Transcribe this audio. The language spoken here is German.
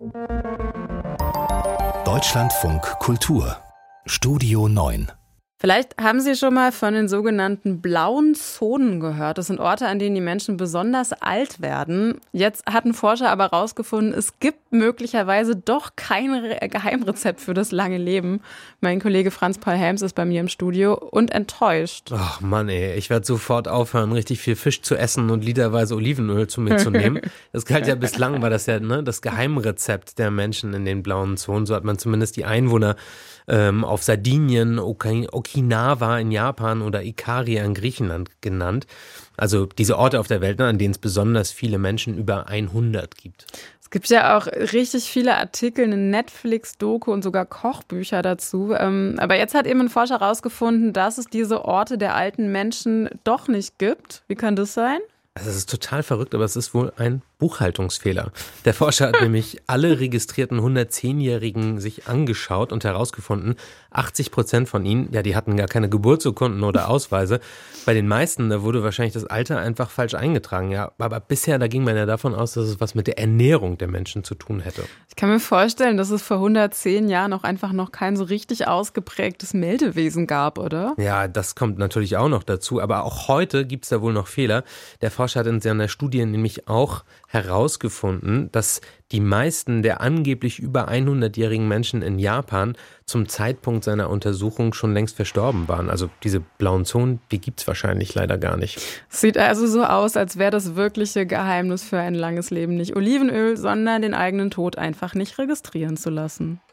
Deutschlandfunk Kultur Studio 9. Vielleicht haben Sie schon mal von den sogenannten blauen Zonen gehört. Das sind Orte, an denen die Menschen besonders alt werden. Jetzt hatten Forscher aber herausgefunden, es gibt möglicherweise doch kein Geheimrezept für das lange Leben. Mein Kollege Franz Paul Helms ist bei mir im Studio und enttäuscht. Ach Mann ey, ich werde sofort aufhören, richtig viel Fisch zu essen und literweise Olivenöl zu mir zu nehmen. Das galt ja bislang, war das ja das Geheimrezept der Menschen in den blauen Zonen. So hat man zumindest die Einwohner auf Sardinien, Okinawa in Japan oder Ikaria in Griechenland genannt. Also diese Orte auf der Welt, an denen es besonders viele Menschen, über 100 gibt. Es gibt ja auch richtig viele Artikel, eine Netflix-Doku und sogar Kochbücher dazu. Aber jetzt hat eben ein Forscher herausgefunden, dass es diese Orte der alten Menschen doch nicht gibt. Wie kann das sein? Also es ist total verrückt, aber es ist wohl ein Buchhaltungsfehler. Der Forscher hat nämlich alle registrierten 110-Jährigen sich angeschaut und herausgefunden, 80% von ihnen, ja, die hatten gar keine Geburtsurkunden oder Ausweise. Bei den meisten, da wurde wahrscheinlich das Alter einfach falsch eingetragen. Ja, aber bisher, da ging man ja davon aus, dass es was mit der Ernährung der Menschen zu tun hätte. Ich kann mir vorstellen, dass es vor 110 Jahren auch einfach noch kein so richtig ausgeprägtes Meldewesen gab, oder? Ja, das kommt natürlich auch noch dazu. Aber auch heute gibt es da wohl noch Fehler. Der Forscher hat in seiner Studie nämlich auch herausgefunden, dass die meisten der angeblich über 100-jährigen Menschen in Japan zum Zeitpunkt seiner Untersuchung schon längst verstorben waren. Also diese blauen Zonen, die gibt's wahrscheinlich leider gar nicht. Sieht also so aus, als wäre das wirkliche Geheimnis für ein langes Leben nicht Olivenöl, sondern den eigenen Tod einfach nicht registrieren zu lassen.